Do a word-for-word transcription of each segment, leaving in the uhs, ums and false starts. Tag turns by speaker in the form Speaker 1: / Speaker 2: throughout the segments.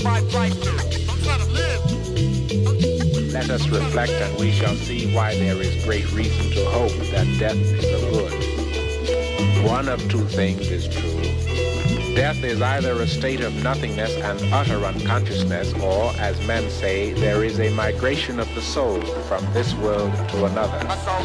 Speaker 1: Let us reflect and we shall see why there is great reason to hope that death is a good. One of two things is true. Death is either a state of nothingness and utter unconsciousness, or, as men say, there is a migration of the soul from this world to another.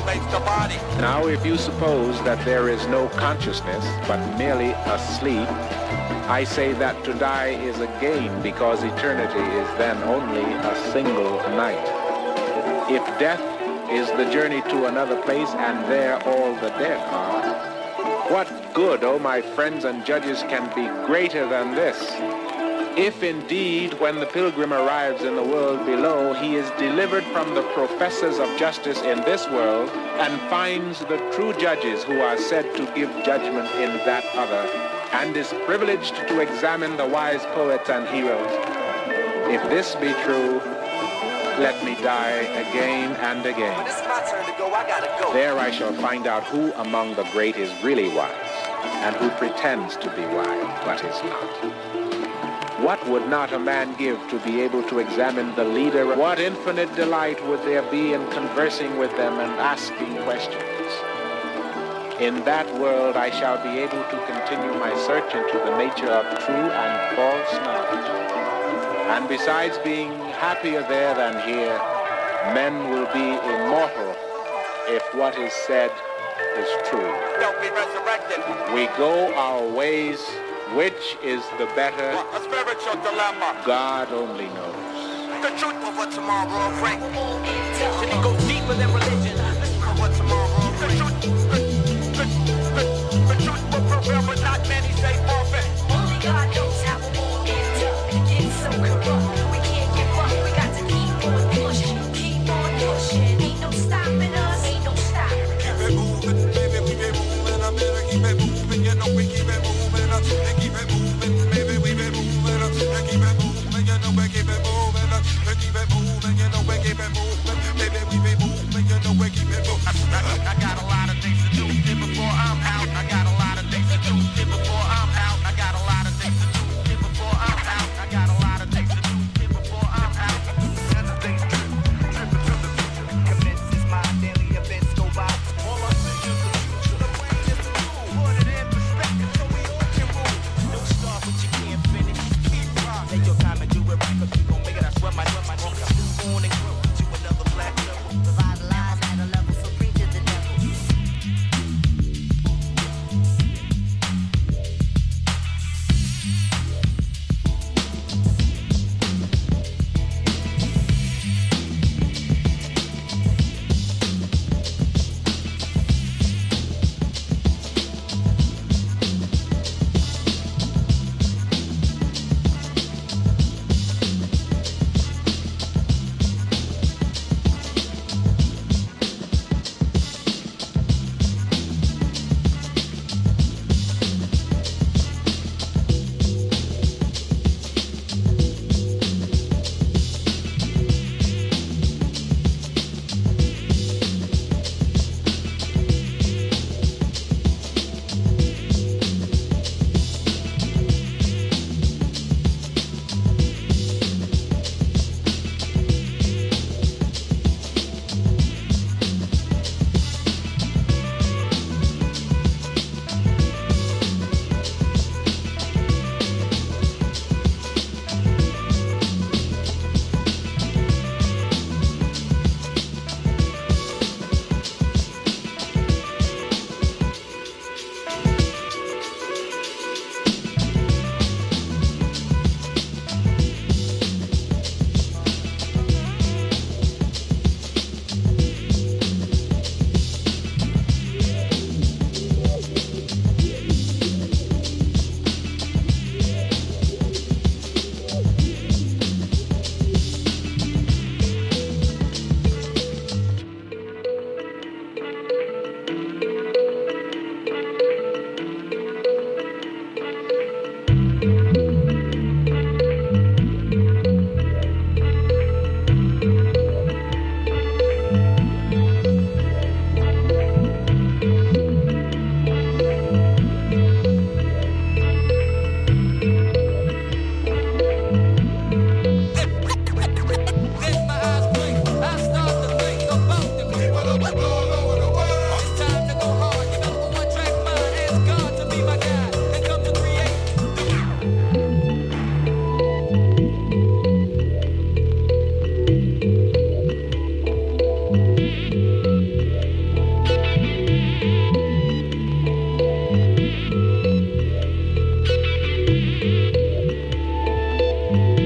Speaker 1: Now, if you suppose that there is no consciousness, but merely a sleep, I say that to die is a gain, because eternity is then only a single night. If death is the journey to another place, and there all the dead are, what good, oh my friends and judges, can be greater than this? If indeed, when the pilgrim arrives in the world below, he is delivered from the professors of justice in this world and finds the true judges who are said to give judgment in that other, and is privileged to examine the wise poets and heroes. If this be true, let me die again and again. There I shall find out who among the great is really wise, and who pretends to be wise, but is not. What would not a man give to be able to examine the leader? What infinite delight would there be in conversing with them and asking questions? In that world I shall be able to continue my search into the nature of true and false knowledge. And besides being happier there than here, men will be immortal if what is said is true.
Speaker 2: Don't be resurrected.
Speaker 1: We go our ways. Which is the better?
Speaker 2: A spiritual dilemma.
Speaker 1: God only knows.
Speaker 2: The truth of what tomorrow brings. And it goes deeper than religion. Of what tomorrow brings. The truth, the, the, the, the truth will prevail, but not many say forfeit.
Speaker 3: Only God knows how the world ends up. It gets so corrupt. We can't give up. We got to keep on pushing. Keep on pushing. Ain't no stopping us. Ain't no stopping us.
Speaker 2: Keep it moving, baby. We be moving. I better keep it moving. You know we keep it moving. And keep it moving, baby. We be moving. And keep it moving. You know we keep it moving. And keep it moving. You know we keep it moving. Baby, we be moving. You know we keep it moving. I, I, I got a lot of things to do.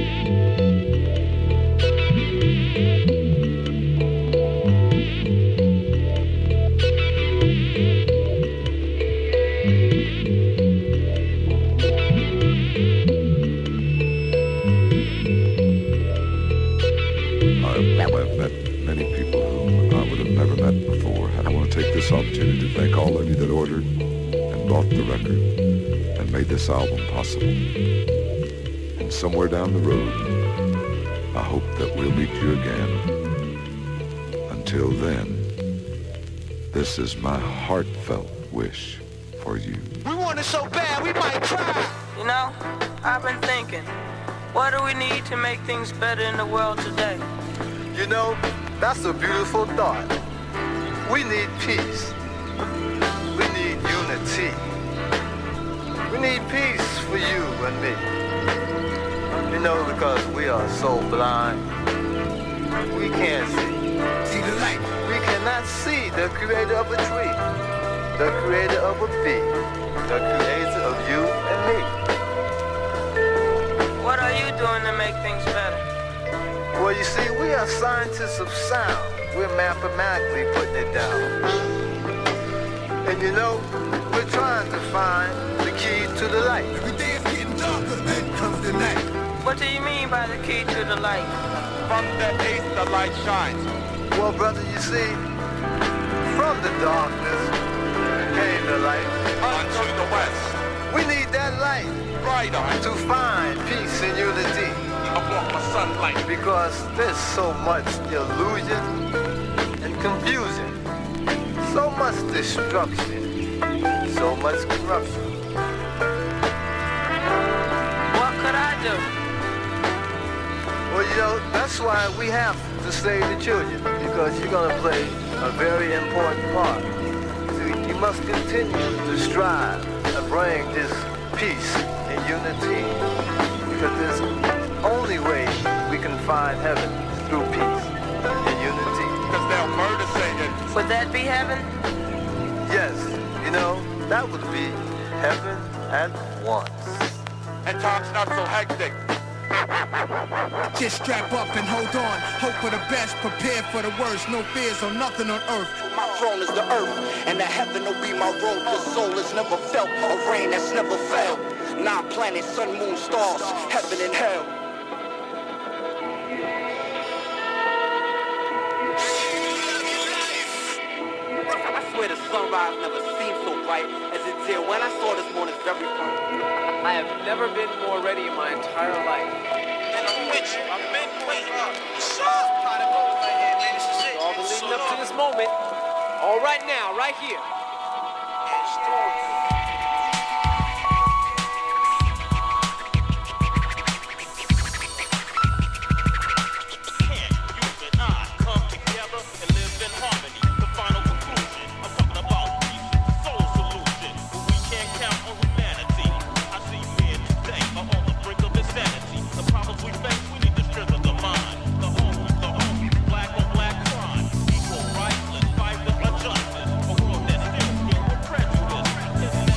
Speaker 4: I've met many people whom I would have never met before. I want to take this opportunity to thank all of you that ordered and bought the record and made this album possible. And somewhere down the road, I hope that we'll meet you again. Until then, this is my heartfelt wish for you.
Speaker 2: We want it so bad we might cry.
Speaker 5: You know, I've been thinking, what do we need to make things better in the world today?
Speaker 6: You know, that's a beautiful thought. We need peace. We need unity. We need peace for you and me. You know, because we are so blind. We can't see. See the light. We cannot see the creator of a tree, the creator of a bee, the creator of you and me.
Speaker 5: What are you doing to make things better?
Speaker 6: Well, you see, we are scientists of sound. We're mathematically putting it down. And you know, we're trying to find the key to the light. Every day is getting darker, then comes the night.
Speaker 5: What do you mean by the key to the light?
Speaker 2: From the east, the light shines.
Speaker 6: Well, brother, you see, from the darkness came the light.
Speaker 2: Unto the west.
Speaker 6: We need that light
Speaker 2: Brighter.
Speaker 6: to find peace and unity.
Speaker 2: I want my sunlight.
Speaker 6: Because there's so much illusion and confusion, so much destruction, so much corruption.
Speaker 5: What could I do?
Speaker 6: Well, you know, that's why we have to save the children, because you're going to play a very important part. See, you must continue to strive and bring this peace and unity, because there's only way we can find heaven through peace and unity.
Speaker 2: Because they'll murder Satan.
Speaker 5: Would that be heaven?
Speaker 6: Yes, you know, that would be heaven at once.
Speaker 2: And time's not so hectic.
Speaker 7: Just strap up and hold on. Hope for the best, prepare for the worst. No fears or nothing on earth.
Speaker 8: My throne is the earth, and the heaven will be my road. The soul has never felt a rain that's never fell. Nine planets, sun, moon, stars, heaven and hell. I swear the sunrise never seemed so bright as it did when I saw this morning's very bright.
Speaker 9: I have never been more ready in my entire life.
Speaker 2: And I'm with you. I've been waiting.
Speaker 9: All been leading up to this moment. All right now, right here.
Speaker 8: Black on black crime, equal right, let's fight the injustice. A world that's still filled with prejudice.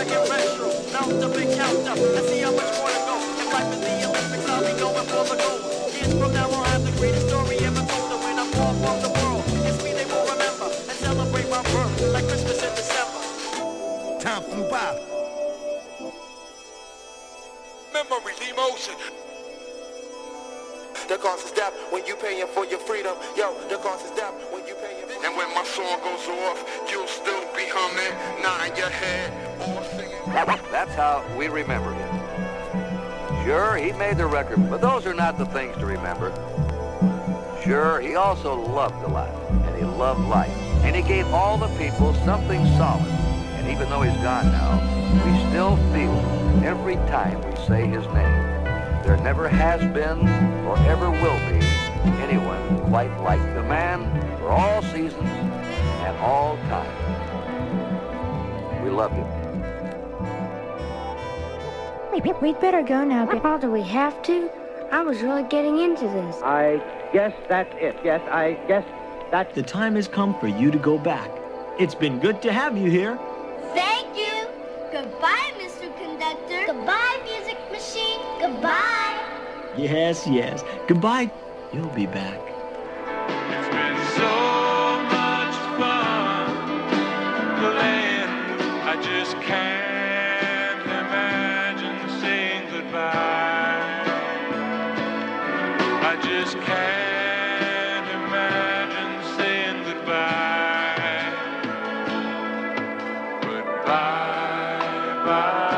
Speaker 2: get retro. Mount the big counter. I see how much more to go. If life is the Olympics, I'll be going for the gold. Years from now, I'll have the greatest story ever told. And when I'm far from the world, it's me they will remember and celebrate my birth like Christmas in December.
Speaker 7: Time flew by.
Speaker 2: Memories, emotion.
Speaker 8: The cost is death when you paying for your freedom. Yo, the cost is death when you paying for.
Speaker 10: And when my song goes off, you'll still be humming, nodding your head, or singing.
Speaker 11: That's how we remember him. Sure, he made the record, but those are not the things to remember. Sure, he also loved to laugh, and he loved life, and he gave all the people something solid. And even though he's gone now, we still feel it every time we say his name. There never has been, or ever will be, anyone quite like the man for all seasons and all time. We love you.
Speaker 12: We'd better go now. Paul, do we have to? I was really getting into this.
Speaker 13: I guess that's it. Yes, I guess that's...
Speaker 14: The time has come for you to go back. It's been good to have you here.
Speaker 15: Thank you. Goodbye, Mister Conductor. Goodbye, music machine. Goodbye.
Speaker 14: Yes, yes. Goodbye. You'll be back.
Speaker 16: It's been so much fun playing. I just can't imagine saying goodbye. I just can't imagine saying goodbye. Goodbye, bye.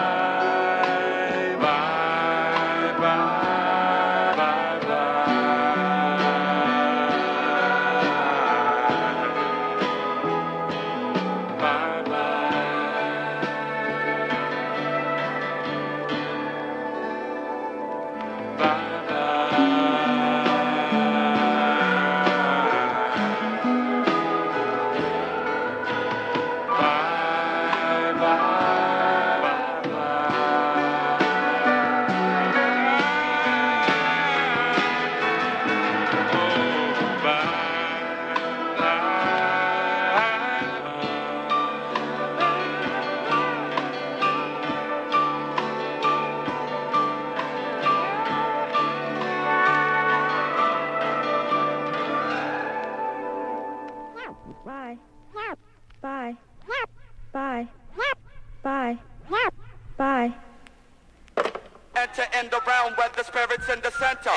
Speaker 12: Bye. Bye. Bye. Bye. Bye.
Speaker 8: Enter in the realm where the spirit's in the center.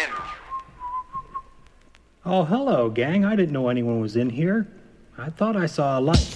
Speaker 17: Oh, hello, gang. I didn't know anyone was in here. I thought I saw a light.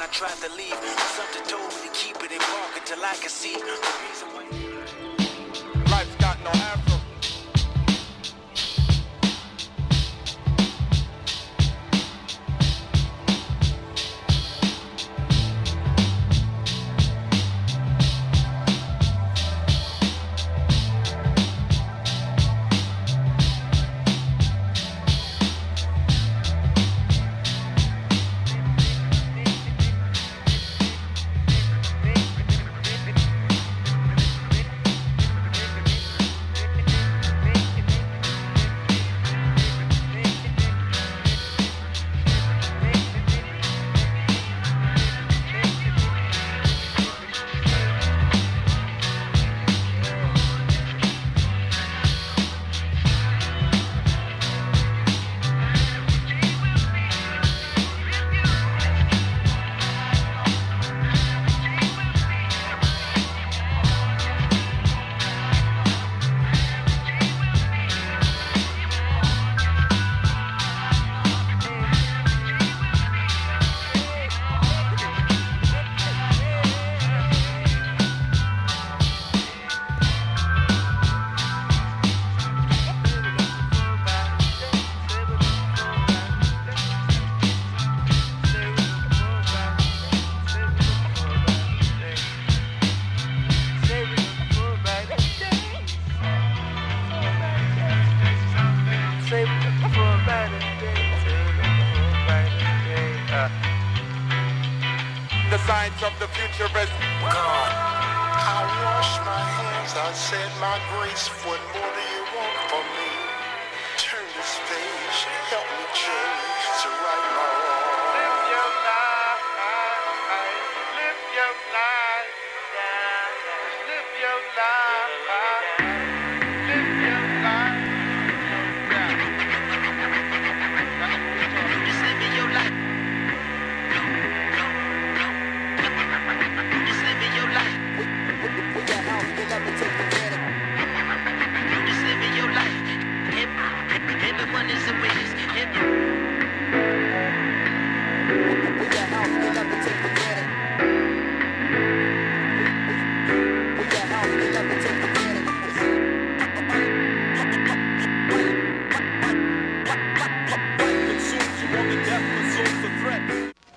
Speaker 18: tried to leave. Something told me to keep it in park until I could see the reason why.
Speaker 10: Life's got no afro. The signs of the future is
Speaker 19: God. I wash my hands, I said my grace. What more do you want from me? Turn this page, help me change to right